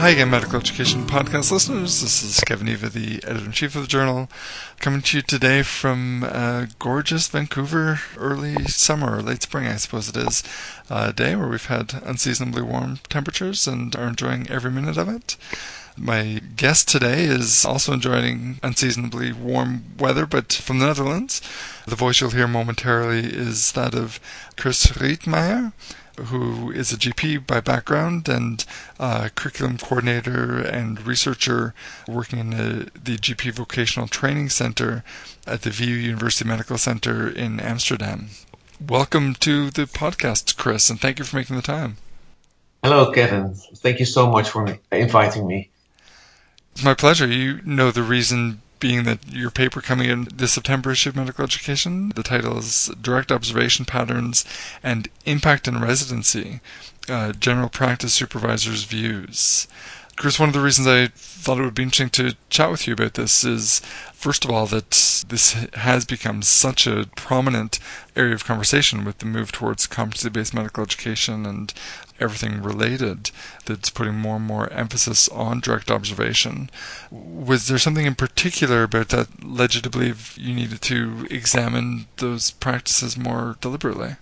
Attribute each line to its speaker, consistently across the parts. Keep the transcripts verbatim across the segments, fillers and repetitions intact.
Speaker 1: Hi again, Medical Education Podcast listeners. This is Kevin Eva, the editor-in-chief of the journal, coming to you today from uh, gorgeous Vancouver, early summer, or late spring, I suppose it is, a day where we've had unseasonably warm temperatures and are enjoying every minute of it. My guest today is also enjoying unseasonably warm weather, but from the Netherlands. The voice you'll hear momentarily is that of Chris Rietmeyer, who is a G P by background and a curriculum coordinator and researcher working in the, the G P Vocational Training Center at the V U University Medical Center in Amsterdam. Welcome to the podcast, Chris, and thank you for making the time.
Speaker 2: Hello, Kevin. Thank you so much for inviting me.
Speaker 1: It's my pleasure. You know the reason being that your paper coming in this September issue of Medical Education, the title is Direct Observation Patterns and Impact in Residency, uh, General Practice Supervisors' Views. Chris, one of the reasons I thought it would be interesting to chat with you about this is, first of all, that this has become such a prominent area of conversation with the move towards competency-based medical education and everything related that's putting more and more emphasis on direct observation. Was there something in particular about that led you to believe you needed to examine those practices more deliberately?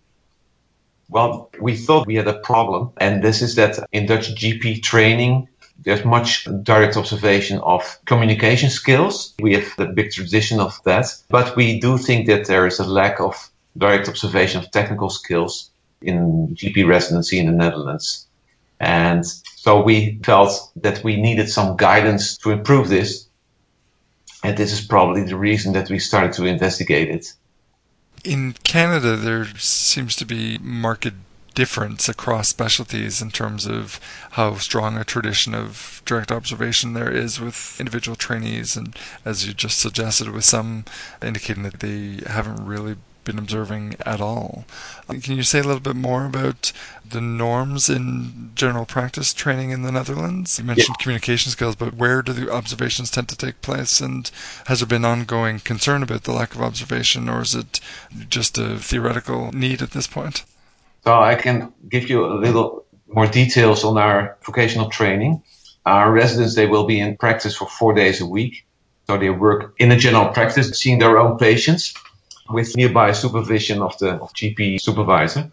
Speaker 2: Well, we thought we had a problem, and this is that in Dutch G P training, there's much direct observation of communication skills. We have a big tradition of that, but we do think that there is a lack of direct observation of technical skills in G P residency in the Netherlands. And so we felt that we needed some guidance to improve this. And this is probably the reason that we started to investigate it.
Speaker 1: In Canada, there seems to be marked difference across specialties in terms of how strong a tradition of direct observation there is with individual trainees, and as you just suggested, with some indicating that they haven't really been observing at all. Can you say a little bit more about the norms in general practice training in the Netherlands? You mentioned yeah. communication skills, but where do the observations tend to take place, and has there been ongoing concern about the lack of observation, or is it just a theoretical need at this point?
Speaker 2: So I can give you a little more details on our vocational training. Our residents, they will be in practice for four days a week. So they work in a general practice, seeing their own patients, with nearby supervision of the G P supervisor.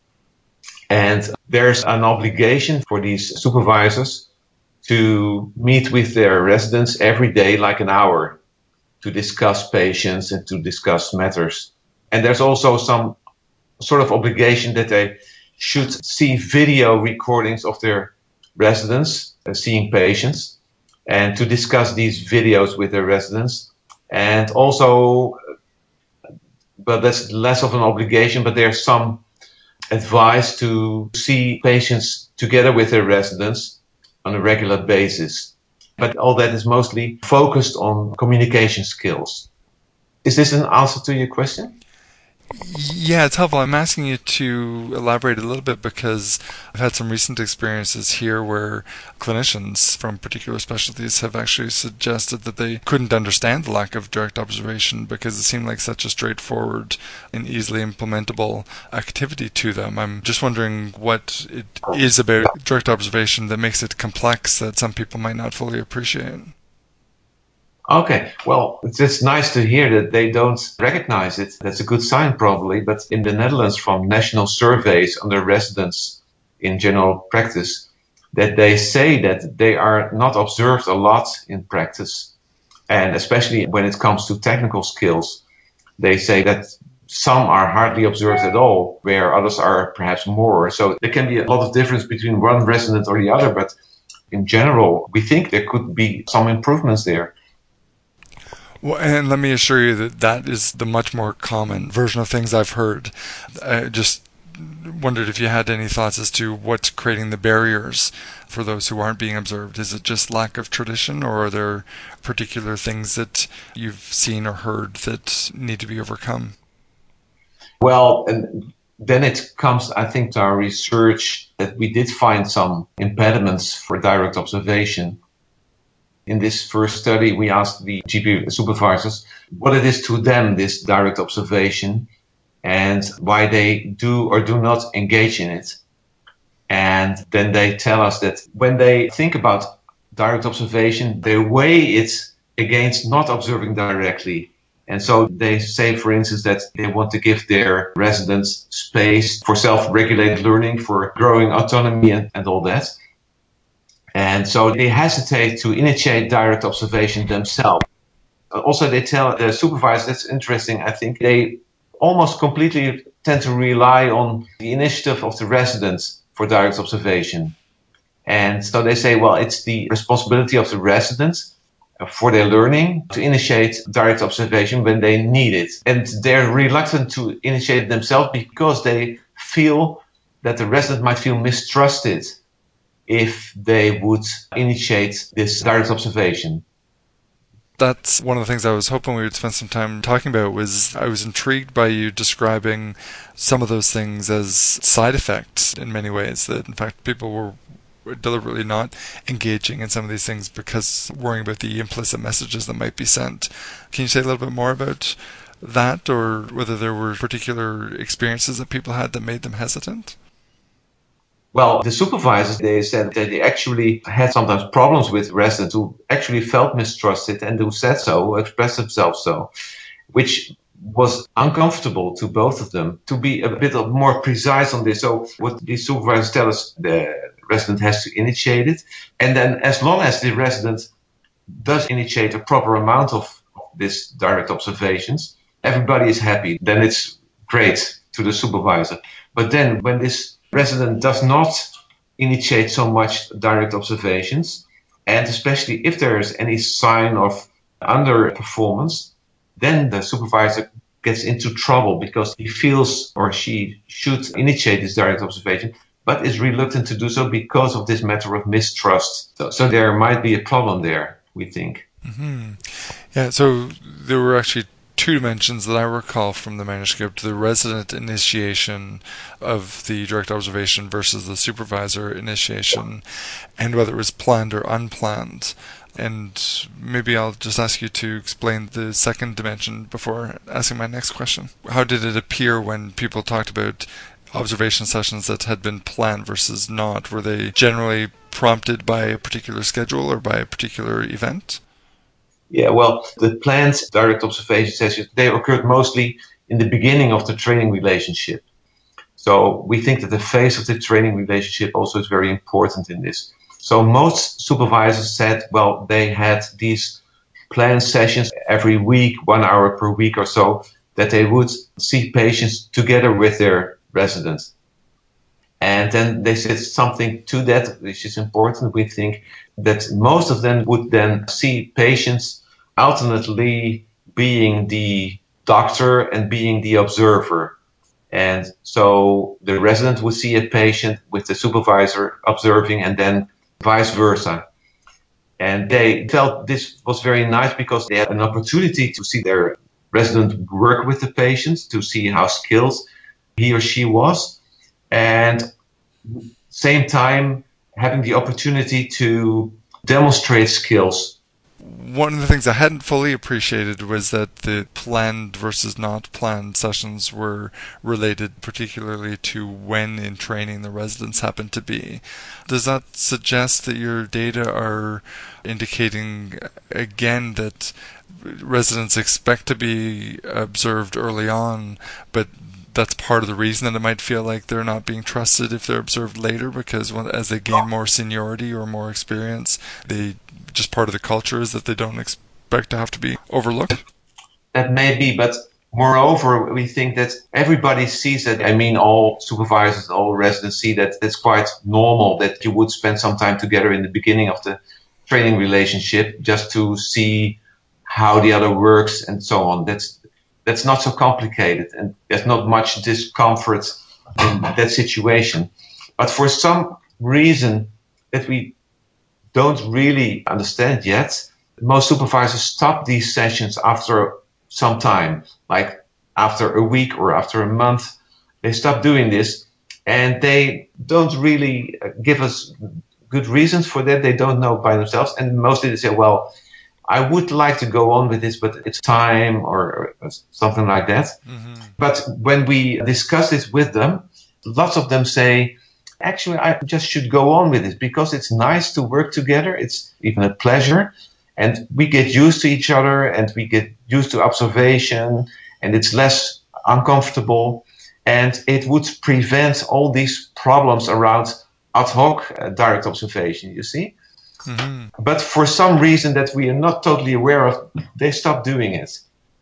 Speaker 2: And there's an obligation for these supervisors to meet with their residents every day, like an hour, to discuss patients and to discuss matters. And there's also some sort of obligation that they should see video recordings of their residents uh, seeing patients, and to discuss these videos with their residents. And also, but that's less of an obligation, but there's some advice to see patients together with their residents on a regular basis. But all that is mostly focused on communication skills. Is this an answer to your question?
Speaker 1: Yeah, it's helpful. I'm asking you to elaborate a little bit because I've had some recent experiences here where clinicians from particular specialties have actually suggested that they couldn't understand the lack of direct observation because it seemed like such a straightforward and easily implementable activity to them. I'm just wondering what it is about direct observation that makes it complex that some people might not fully appreciate.
Speaker 2: Okay, well, it's just nice to hear that they don't recognize it. That's a good sign, probably. But in the Netherlands, from national surveys on their residents in general practice, that they say that they are not observed a lot in practice. And especially when it comes to technical skills, they say that some are hardly observed at all, where others are perhaps more. So there can be a lot of difference between one resident or the other. But in general, we think there could be some improvements there.
Speaker 1: Well, and let me assure you that that is the much more common version of things I've heard. I just wondered if you had any thoughts as to what's creating the barriers for those who aren't being observed. Is it just lack of tradition, or are there particular things that you've seen or heard that need to be overcome?
Speaker 2: Well, and then it comes, I think, to our research that we did find some impediments for direct observation. In this first study, we asked the G P supervisors what it is to them, this direct observation, and why they do or do not engage in it. And then they tell us that when they think about direct observation, they weigh it against not observing directly. And so they say, for instance, that they want to give their residents space for self-regulated learning, for growing autonomy and, and all that. And so they hesitate to initiate direct observation themselves. Also, they tell the supervisors, that's interesting, I think, they almost completely tend to rely on the initiative of the residents for direct observation. And so they say, well, it's the responsibility of the residents for their learning to initiate direct observation when they need it. And they're reluctant to initiate it themselves because they feel that the resident might feel mistrusted if they would initiate this direct observation.
Speaker 1: That's one of the things I was hoping we would spend some time talking about. Was I was intrigued by you describing some of those things as side effects in many ways, that in fact people were deliberately not engaging in some of these things because worrying about the implicit messages that might be sent. Can you say a little bit more about that, or whether there were particular experiences that people had that made them hesitant?
Speaker 2: Well, the supervisors, they said that they actually had sometimes problems with residents who actually felt mistrusted and who said so, who expressed themselves so, which was uncomfortable to both of them. To be a bit more precise on this, so what the supervisors tell us, the resident has to initiate it. And then as long as the resident does initiate a proper amount of this direct observations, everybody is happy. Then it's great to the supervisor. But then when this resident does not initiate so much direct observations, and especially if there is any sign of underperformance, then the supervisor gets into trouble because he feels or she should initiate this direct observation, but is reluctant to do so because of this matter of mistrust. So, so there might be a problem there, we think.
Speaker 1: Mm-hmm. Yeah, so there were actually two dimensions that I recall from the manuscript: the resident initiation of the direct observation versus the supervisor initiation, and whether it was planned or unplanned. And maybe I'll just ask you to explain the second dimension before asking my next question. How did it appear when people talked about observation sessions that had been planned versus not? Were they generally prompted by a particular schedule or by a particular event?
Speaker 2: Yeah, well, the planned direct observation sessions, they occurred mostly in the beginning of the training relationship. So we think that the phase of the training relationship also is very important in this. So most supervisors said, well, they had these planned sessions every week, one hour per week or so, that they would see patients together with their residents. And then they said something to that, which is important. We think that most of them would then see patients alternately being the doctor and being the observer. And so the resident would see a patient with the supervisor observing, and then vice versa. And they felt this was very nice because they had an opportunity to see their resident work with the patients, to see how skilled he or she was, and same time having the opportunity to demonstrate skills.
Speaker 1: One of the things I hadn't fully appreciated was that the planned versus not planned sessions were related particularly to when in training the residents happen to be. Does that suggest that your data are indicating, again, that residents expect to be observed early on, but that's part of the reason that it might feel like they're not being trusted if they're observed later, because when, as they gain more seniority or more experience, they just part of the culture is that they don't expect to have to be overlooked?
Speaker 2: That may be, but moreover, we think that everybody sees that. I mean, all supervisors, all residents see that it's quite normal that you would spend some time together in the beginning of the training relationship just to see how the other works and so on. That's That's not so complicated, and there's not much discomfort in that situation. But for some reason that we don't really understand yet, most supervisors stop these sessions after some time, like after a week or after a month. They stop doing this, and they don't really give us good reasons for that. They don't know by themselves, and mostly they say, well, I would like to go on with this, but it's time or, or something like that. Mm-hmm. But when we discuss this with them, lots of them say, actually, I just should go on with it because it's nice to work together. It's even a pleasure. And we get used to each other and we get used to observation and it's less uncomfortable. And it would prevent all these problems around ad hoc uh, direct observation, you see. Mm-hmm. But for some reason that we are not totally aware of, they stopped doing it.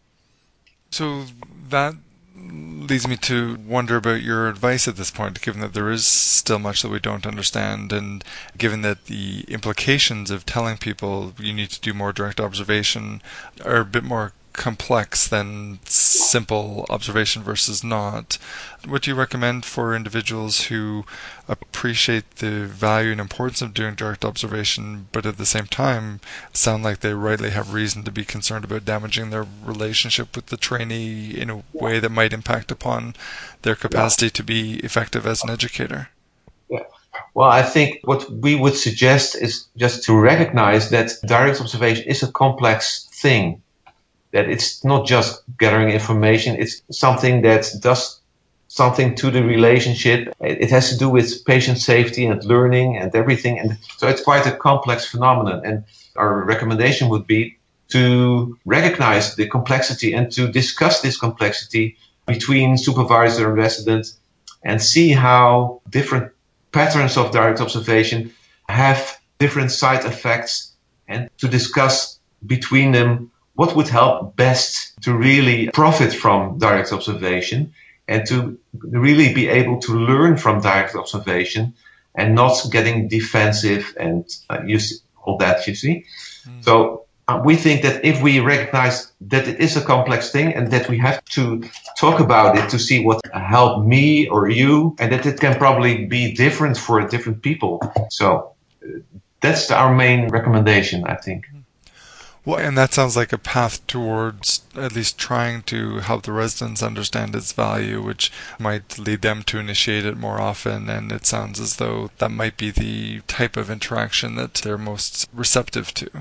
Speaker 1: So that leads me to wonder about your advice at this point, given that there is still much that we don't understand, and given that the implications of telling people you need to do more direct observation are a bit more complex than simple observation versus not. What do you recommend for individuals who appreciate the value and importance of doing direct observation, but at the same time sound like they rightly have reason to be concerned about damaging their relationship with the trainee in a way that might impact upon their capacity to be effective as an educator?
Speaker 2: Yeah. Well, I think what we would suggest is just to recognize that direct observation is a complex thing. That it's not just gathering information, it's something that does something to the relationship. It has to do with patient safety and learning and everything. And so it's quite a complex phenomenon. And our recommendation would be to recognize the complexity and to discuss this complexity between supervisor and resident and see how different patterns of direct observation have different side effects and to discuss between them what would help best to really profit from direct observation and to really be able to learn from direct observation and not getting defensive and uh, you see, all that, you see. Mm. So uh, we think that if we recognize that it is a complex thing and that we have to talk about it to see what helped me or you, and that it can probably be different for different people. So uh, that's our main recommendation, I think.
Speaker 1: Well, and that sounds like a path towards at least trying to help the residents understand its value, which might lead them to initiate it more often. And it sounds as though that might be the type of interaction that they're most receptive to.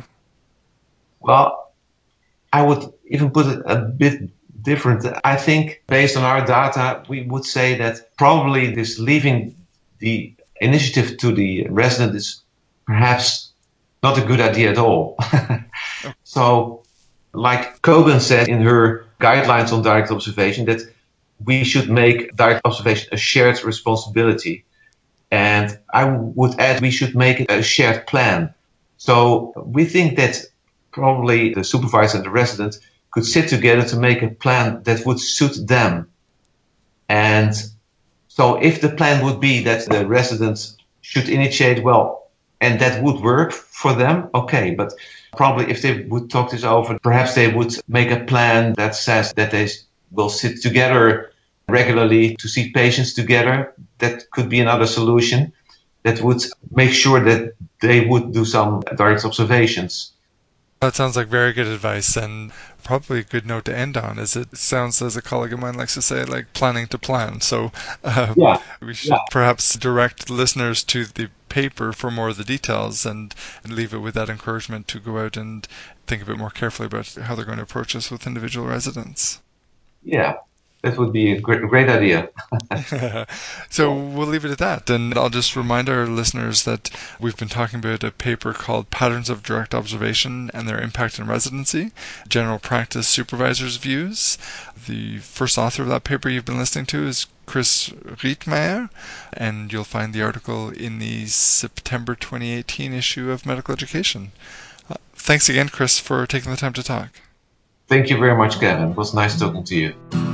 Speaker 2: Well, I would even put it a bit different. I think based on our data, we would say that probably this leaving the initiative to the resident is perhaps not a good idea at all. So, like Kogan said in her guidelines on direct observation, that we should make direct observation a shared responsibility. And I would add we should make it a shared plan. So we think that probably the supervisor and the resident could sit together to make a plan that would suit them. And so if the plan would be that the residents should initiate, well, and that would work for them, okay. But probably if they would talk this over, perhaps they would make a plan that says that they will sit together regularly to see patients together. That could be another solution that would make sure that they would do some direct observations.
Speaker 1: That sounds like very good advice and probably a good note to end on. As it sounds, as a colleague of mine likes to say, like planning to plan. So uh,
Speaker 2: yeah.
Speaker 1: we should
Speaker 2: yeah.
Speaker 1: perhaps direct listeners to the paper for more of the details and, and leave it with that encouragement to go out and think a bit more carefully about how they're going to approach this with individual residents.
Speaker 2: Yeah. That would be a great, great idea.
Speaker 1: So we'll leave it at that. And I'll just remind our listeners that we've been talking about a paper called Patterns of Direct Observation and Their Impact in Residency, General Practice Supervisors' Views. The first author of that paper you've been listening to is Chris Rietmeyer, and you'll find the article in the September twenty eighteen issue of Medical Education. Uh, thanks again, Chris, for taking the time to talk.
Speaker 2: Thank you very much, Kevin. It was nice talking to you.